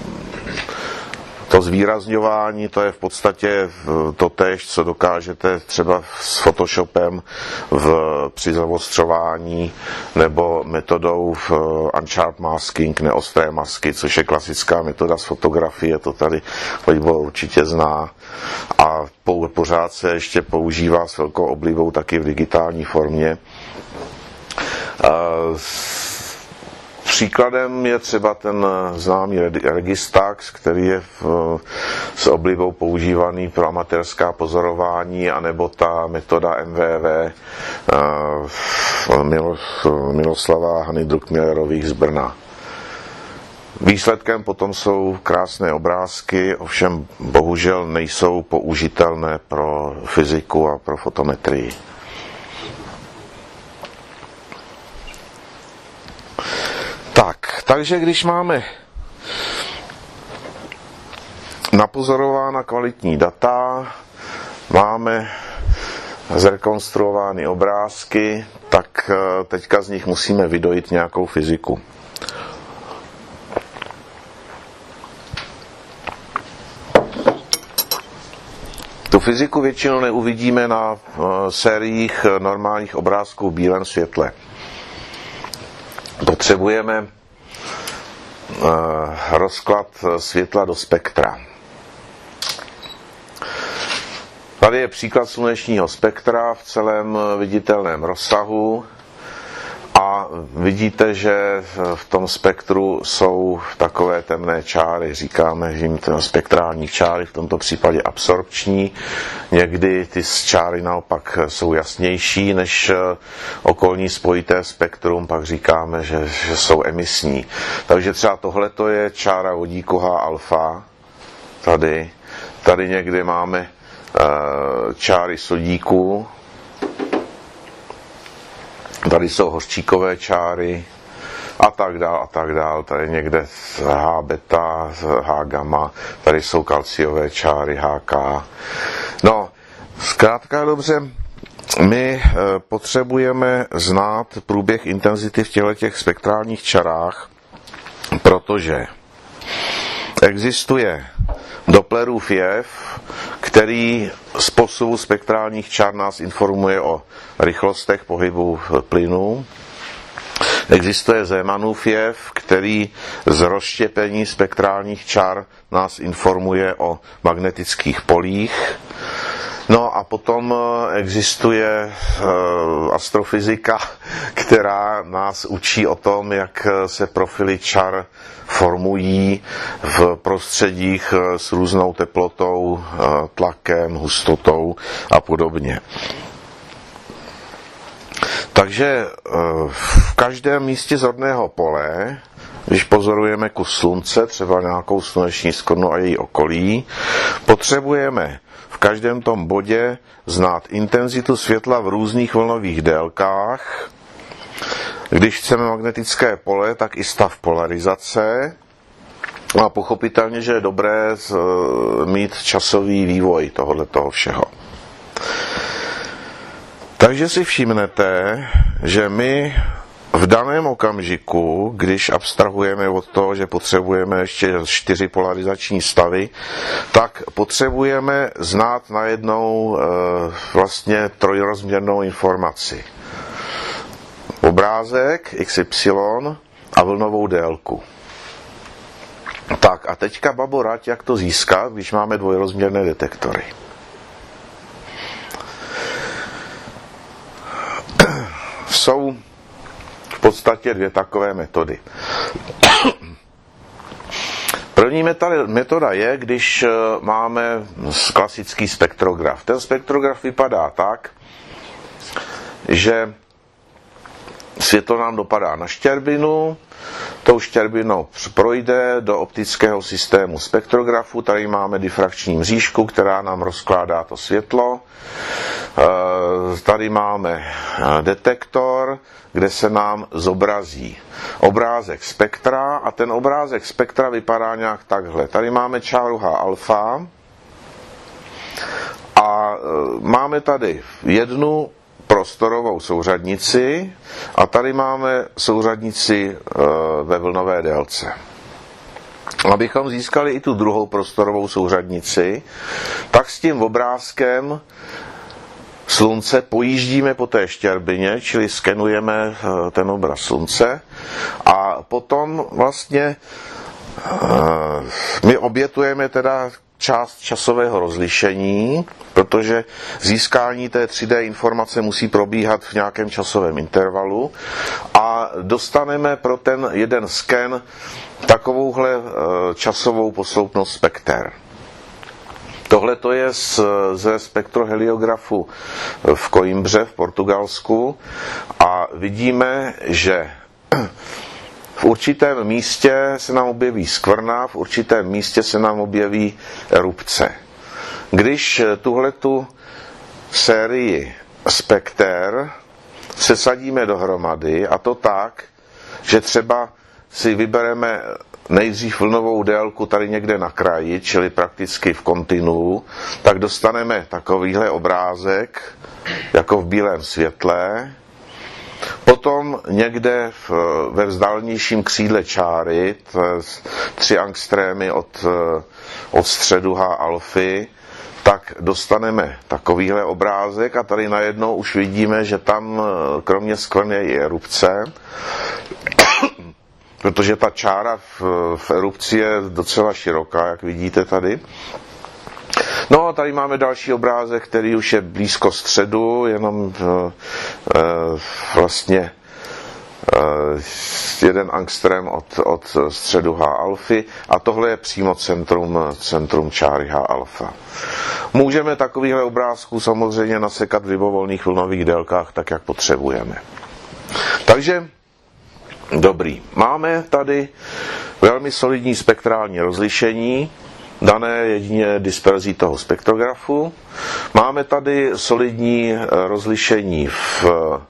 To zvýrazňování, to je v podstatě to též, co dokážete třeba s Photoshopem v, při zaostřování nebo metodou v unsharp masking, neostré masky, což je klasická metoda z fotografie, to tady Libor určitě zná. A pořád se ještě používá s velkou oblibou taky v digitální formě. Příkladem je třeba ten známý Registax, který je v, s oblibou používaný pro amatérská pozorování, anebo ta metoda M V V uh, Miloslava a Hany Druckmillerových z Brna. Výsledkem potom jsou krásné obrázky, ovšem bohužel nejsou použitelné pro fyziku a pro fotometrii. Tak, takže když máme napozorována kvalitní data, máme zrekonstruovány obrázky, tak teďka z nich musíme vydojit nějakou fyziku. Tu fyziku většinou neuvidíme na sériích normálních obrázků v bílém světle. Potřebujeme rozklad světla do spektra. Tady je příklad slunečního spektra v celém viditelném rozsahu a vidíte, že v tom spektru jsou takové temné čáry. Říkáme, že jim spektrální čáry, v tomto případě absorpční. Někdy ty čáry naopak jsou jasnější než okolní spojité spektrum, pak říkáme, že, že jsou emisní. Takže třeba tohleto je čára vodíku H alfa. Tady, tady někdy máme čáry sodíku. Tady jsou hořčíkové čáry a tak dál a tak dál. Tady někde H beta, H gamma, tady jsou kalciové čáry H K. No, zkrátka dobře, my potřebujeme znát průběh intenzity v těchto spektrálních čarách, protože existuje Dopplerův jev, který z posuvu spektrálních čar nás informuje o rychlostech pohybu plynu. Existuje Zemannův jev, který z rozštěpení spektrálních čar nás informuje o magnetických polích. No a potom existuje astrofyzika, která nás učí o tom, jak se profily čar formují v prostředích s různou teplotou, tlakem, hustotou a podobně. Takže v každém místě zorného pole, když pozorujeme kus slunce, třeba nějakou sluneční skvrnu a její okolí, potřebujeme v každém tom bodě znát intenzitu světla v různých vlnových délkách. Když chceme magnetické pole, tak i stav polarizace. A pochopitelně, že je dobré mít časový vývoj tohoto všeho. Takže si všimnete, že my v daném okamžiku, když abstrahujeme od toho, že potřebujeme ještě čtyři polarizační stavy, tak potřebujeme znát najednou e, vlastně trojrozměrnou informaci. Obrázek X Y a vlnovou délku. Tak a teďka, babo, rať, jak to získat, když máme dvojrozměrné detektory. Jsou v podstatě dvě takové metody. První metoda je, když máme klasický spektrograf. Ten spektrograf vypadá tak, že světlo nám dopadá na štěrbinu, tou štěrbinou projde do optického systému spektrografu. Tady máme difrakční mřížku, která nám rozkládá to světlo. Tady máme detektor, kde se nám zobrazí obrázek spektra a ten obrázek spektra vypadá nějak takhle. Tady máme čáru H alfa a máme tady jednu prostorovou souřadnici a tady máme souřadnici ve vlnové délce. Abychom získali i tu druhou prostorovou souřadnici, tak s tím obrázkem Slunce pojíždíme po té štěrbině, čili skenujeme ten obraz Slunce a potom vlastně my obětujeme teda část časového rozlišení, protože získání té tři dé informace musí probíhat v nějakém časovém intervalu a dostaneme pro ten jeden sken takovouhle časovou posloupnost spekter. Tohle to je z, ze spektroheliografu v Coimbře v Portugalsku a vidíme, že v určitém místě se nám objeví skvrna, v určitém místě se nám objeví erupce. Když tuhletu sérii spekter sesadíme dohromady, a to tak, že třeba si vybereme nejdřív vlnovou délku tady někde na kraji, čili prakticky v kontinuu, tak dostaneme takovýhle obrázek, jako v bílém světle. Potom někde v, ve vzdálenějším křídle čáry, tři angstrémy od, od středu H alfy, tak dostaneme takovýhle obrázek a tady najednou už vidíme, že tam kromě skvrny je i erupce, protože ta čára v, v erupci je docela široká, jak vidíte tady. No a tady máme další obrázek, který už je blízko středu, jenom e, vlastně e, jeden angstrém od, od středu H alfy a tohle je přímo centrum, centrum čáry H alfa. Můžeme takovýhle obrázků samozřejmě nasekat v libovolných vlnových délkách tak, jak potřebujeme. Takže dobrý. Máme tady velmi solidní spektrální rozlišení, dané jedině disperzí toho spektrografu. Máme tady solidní rozlišení v,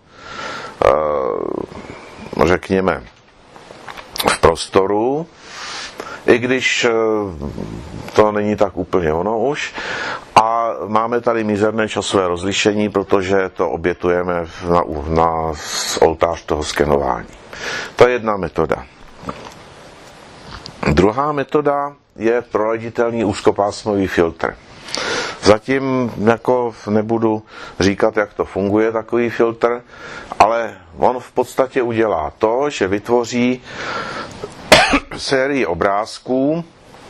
řekněme, v prostoru, i když to není tak úplně ono už. A máme tady mizerné časové rozlišení, protože to obětujeme na, na oltář toho skenování. To je jedna metoda. Druhá metoda je proveditelný úzkopásmový filtr. Zatím jako nebudu říkat, jak to funguje, takový filtr, ale on v podstatě udělá to, že vytvoří sérii obrázků,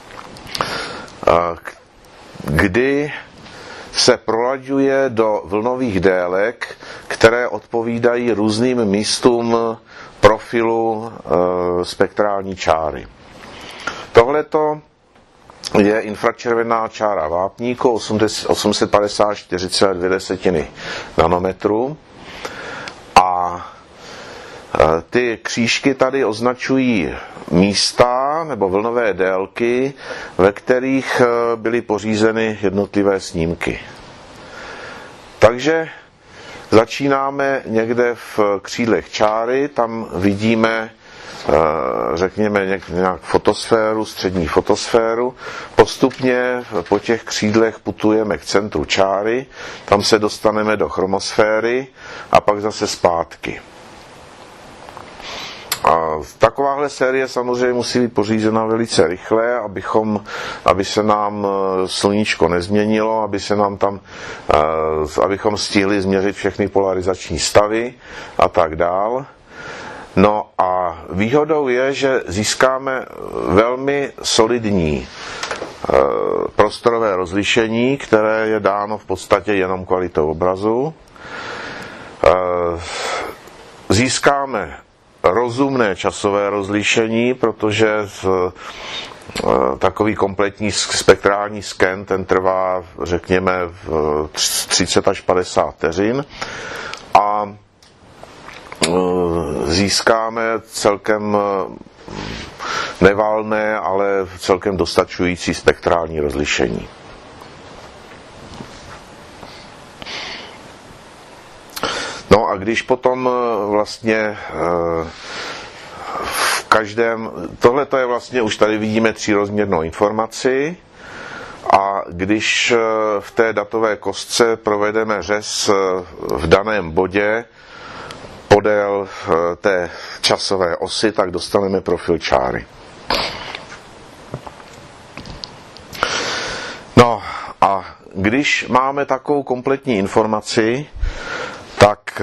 kdy se prolaďuje do vlnových délek, které odpovídají různým místům profilu e, spektrální čáry. Tohleto je infračervená čára vápníku osm set padesát čtyři celá dvě nanometru a e, ty křížky tady označují místa nebo vlnové délky, ve kterých e, byly pořízeny jednotlivé snímky. Takže začínáme někde v křídlech čáry, tam vidíme, řekněme, nějak fotosféru, střední fotosféru. Postupně po těch křídlech putujeme k centru čáry, tam se dostaneme do chromosféry a pak zase zpátky. A takováhle série samozřejmě musí být pořízena velice rychle, abychom, aby se nám sluníčko nezměnilo, aby se nám tam, abychom stihli změřit všechny polarizační stavy a tak dál. No a výhodou je, že získáme velmi solidní prostorové rozlišení, které je dáno v podstatě jenom kvalitou obrazu. Získáme rozumné časové rozlišení, protože takový kompletní spektrální sken, ten trvá, řekněme, třicet až padesát vteřin a získáme celkem nevalné, ale celkem dostačující spektrální rozlišení. No a když potom vlastně v každém, tohle to je vlastně, už tady vidíme třírozměrnou informaci, a když v té datové kostce provedeme řez v daném bodě podél té časové osy, tak dostaneme profil čáry. No a když máme takovou kompletní informaci, tak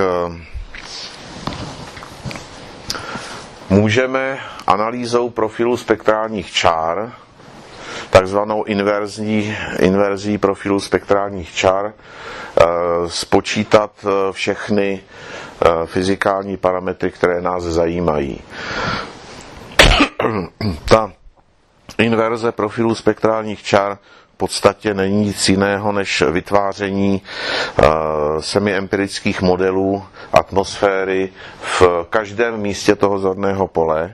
můžeme analýzou profilu spektrálních čár, takzvanou inverzní, inverzí profilu spektrálních čár, spočítat všechny fyzikální parametry, které nás zajímají. Ta inverze profilu spektrálních čár v podstatě není nic jiného než vytváření semiempirických modelů atmosféry v každém místě toho zorného pole,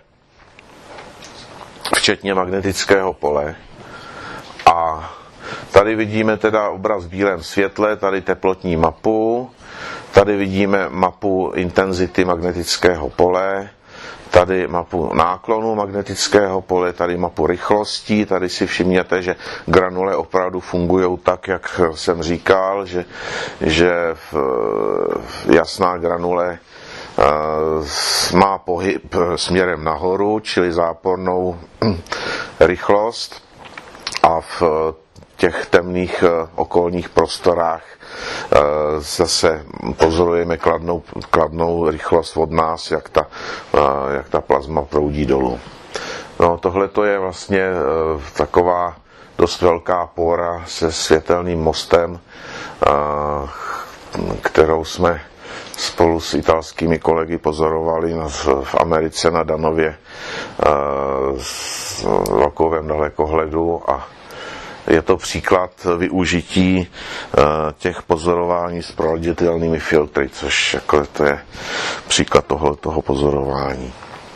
včetně magnetického pole. A tady vidíme teda obraz v bílém světle, tady teplotní mapu, tady vidíme mapu intenzity magnetického pole, tady mapu náklonu magnetického pole, tady mapu rychlostí, tady si všimněte, že granule opravdu fungují tak, jak jsem říkal, že, že jasná granule má pohyb směrem nahoru, čili zápornou rychlost, a v těch temných okolních prostorách zase pozorujeme kladnou, kladnou rychlost od nás, jak ta, jak ta plazma proudí dolů. No, tohle to je vlastně taková dost velká póra se světelným mostem, kterou jsme spolu s italskými kolegy pozorovali v Americe na Danově s rokovém dalekohledu, a je to příklad využití těch pozorování s proveditelnými filtry, což jako to je příklad toho, toho pozorování.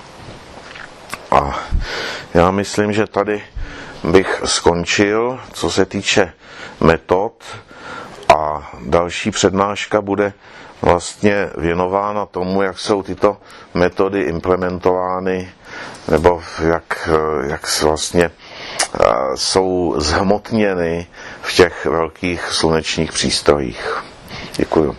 A já myslím, že tady bych skončil, co se týče metod, a další přednáška bude vlastně věnována tomu, jak jsou tyto metody implementovány, nebo jak, jak vlastně jsou zhmotněny v těch velkých slunečních přístrojích. Děkuju.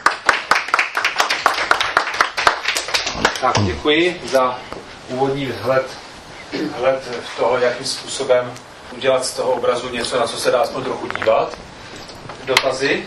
Tak, děkuji za úvodní vhled, vhled v toho, jakým způsobem udělat z toho obrazu něco, na co se dá aspoň trochu dívat. Dotazy?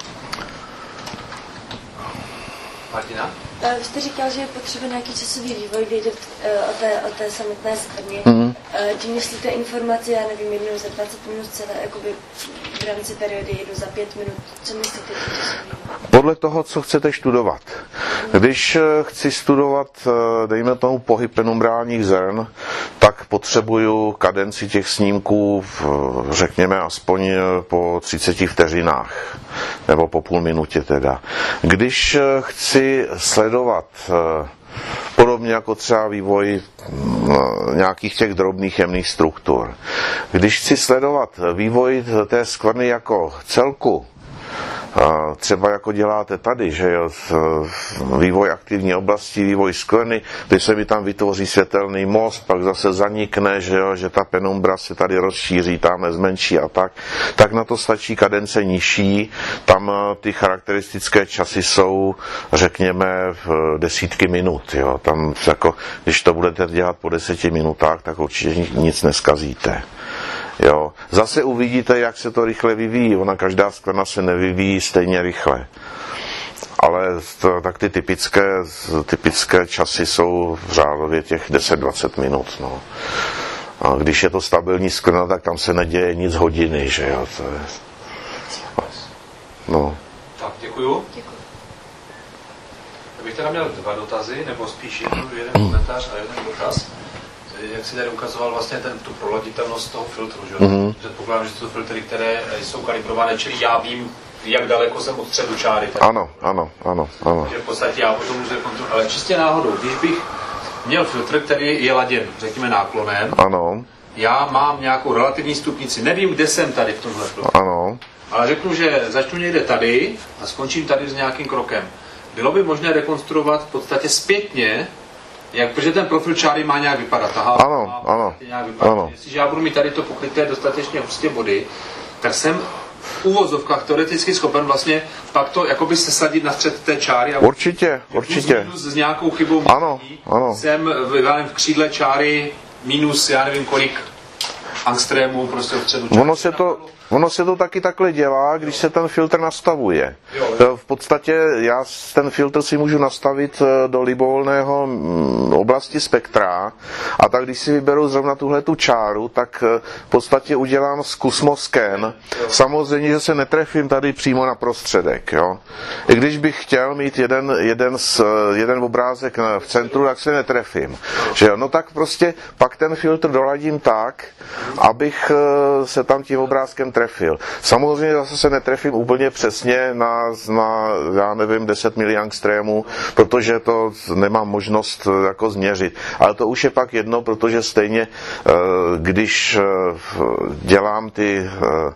Martina? Vy jste říkal, že je potřeba nějaký časový vývoj vědět o té, o té samotné skvrně. Mm-hmm. Tím myslíte informaci, já nevím, jednou za dvacet minut celé, jakoby v rámci periody jedu za pět minut. Co myslíte? Podle toho, co chcete studovat. Když chci studovat, dejme tomu, pohyb penumbrálních zrn, tak potřebuju kadenci těch snímků, řekněme, aspoň po třiceti vteřinách, nebo po půl minutě teda. Když chci sledovat podobně jako třeba vývoj nějakých těch drobných jemných struktur. Když chci sledovat vývoj té skvrny jako celku, třeba jako děláte tady, že jo, vývoj aktivní oblasti, vývoj skvrny, když se mi tam vytvoří světelný most, pak zase zanikne, že jo, že ta penumbra se tady rozšíří, tam zmenší a tak, tak na to stačí kadence nižší, tam ty charakteristické časy jsou, řekněme, v desítky minut, jo, tam jako, když to budete dělat po deseti minutách, tak určitě nic neskazíte. Jo. Zase uvidíte, jak se to rychle vyvíjí. Ona každá skvrna se nevyvíjí stejně rychle. Ale to, tak ty typické, typické časy jsou v řádově těch deset dvacet minut. No. A když je to stabilní skvrna, tak tam se neděje nic hodiny, že jo. To je... No. Tak, děkuju. Děkuju. Já bych teda měl dva dotazy, nebo spíš jeden, jeden komentář a jeden dotaz. Jak si tady ukazoval vlastně ten, tu proladitelnost toho filtru, že? Mm-hmm. Předpokládám, že to jsou filtry, které jsou kalibrované, čili já vím, jak daleko jsem od středu čáry. Tak. Ano, ano, ano, ano. Takže v podstatě já potom můžu kontrolovat, ale čistě náhodou, když bych měl filtr, který je laděn, řekněme náklonem, Ano, já mám nějakou relativní stupnici, nevím, kde jsem tady v tomhle plochu, ano. ale řeknu, že začnu někde tady a skončím tady s nějakým krokem. Bylo by možné rekonstruovat v podstatě zpětně, jak, protože ten profil čáry má nějak vypadat. Aha, Ano, má ano, nějak vypadat. ano. Jestliže já budu mít tady to pokryté dostatečně hustě body, tak jsem v úvozovkách teoreticky schopen vlastně pak to jakoby sesadit na střed té čáry. A Určitě, určitě. Minus s nějakou chybou Ano, ano. jsem v, v křídle čáry minus, já nevím kolik angstrémů prostě v středu čáry. Ono se to, ono se to taky takhle dělá, když se ten filtr nastavuje. Jo, jo. V podstatě já ten filtr si můžu nastavit do libovolného oblasti spektra a tak když si vyberu zrovna tuhle tu čáru, tak v podstatě udělám zkusmosken. Samozřejmě, že se netrefím tady přímo na prostředek. Jo. I když bych chtěl mít jeden, jeden, z, jeden obrázek v centru, tak se netrefím. Že jo? No tak prostě pak ten filtr doladím tak, abych se tam tím obrázkem trefil. Samozřejmě zase se netrefím úplně přesně na, na já nevím, deset miliangstrémů, protože to nemám možnost jako změřit. Ale to už je pak jedno, protože stejně, když dělám ty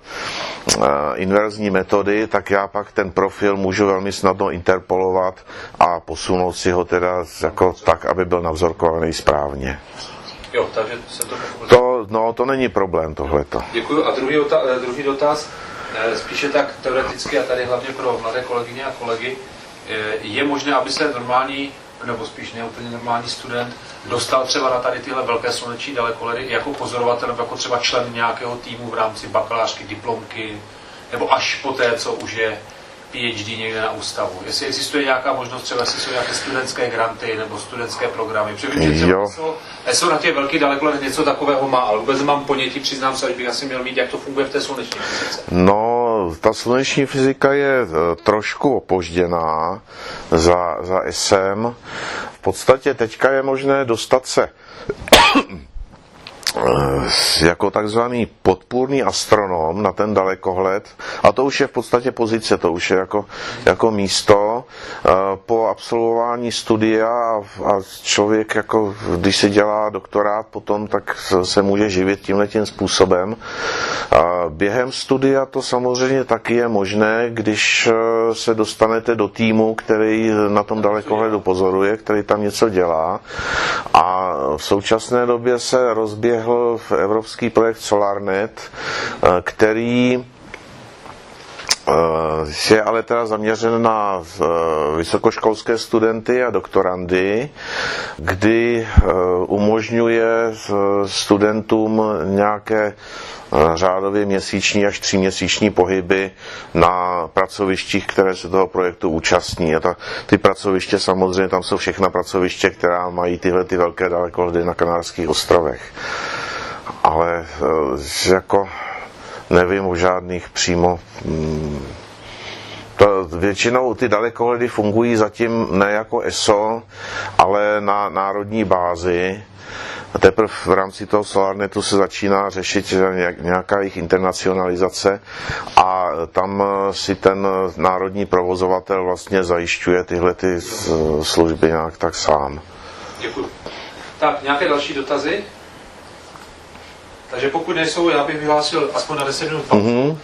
inverzní metody, tak já pak ten profil můžu velmi snadno interpolovat a posunout si ho teda jako tak, aby byl navzorkovaný správně. Jo, takže se to To, no, to není problém tohleto. Děkuji. A druhý, ota- druhý dotaz, spíše tak teoreticky a tady hlavně pro mladé kolegyně a kolegy, je možné, aby se normální, nebo spíš ne úplně normální student dostal třeba na tady tyhle velké sluneční dalekoledy jako pozorovatel, nebo jako třeba člen nějakého týmu v rámci bakalářky, diplomky, nebo až po té, co už je PhD někde na ústavu. Jestli existuje nějaká možnost, třeba jestli jsou nějaké studentské granty nebo studentské programy. Protože třeba ESO, ESO na těch velkých dalekoledech něco takového má, ale vůbec nemám ponětí, přiznám se, že bych asi měl mít, jak to funguje v té sluneční fyzice. No, ta sluneční fyzika je trošku opožděná za, za E S E M. V podstatě teďka je možné dostat se jako takzvaný podpůrný astronom na ten dalekohled, a to už je v podstatě pozice, to už je jako, jako místo po absolvování studia a člověk, jako, když se dělá doktorát potom, tak se může živit tímhletím způsobem. Během studia to samozřejmě taky je možné, když se dostanete do týmu, který na tom dalekohledu pozoruje, který tam něco dělá, a v současné době se rozběhl v evropský projekt SolarNet, který je ale teda zaměřen na vysokoškolské studenty a doktorandy, kdy umožňuje studentům nějaké řádově měsíční až tříměsíční pohyby na pracovištích, které se toho projektu účastní. A ta, ty pracoviště samozřejmě, tam jsou všechna pracoviště, která mají tyhle ty velké dalekohledy na Kanárských ostrovech. Ale jako nevím o žádných přímo. To většinou ty dalekohledy fungují zatím ne jako E S O, ale na národní bázi. A teprve v rámci toho SolarNetu se začíná řešit nějaká jejich internacionalizace a tam si ten národní provozovatel vlastně zajišťuje tyhle ty služby nějak tak sám. Děkuji. Tak, nějaké další dotazy? Takže pokud nejsou, já bych vyhlásil aspoň na deset minut pauzu. Mm-hmm.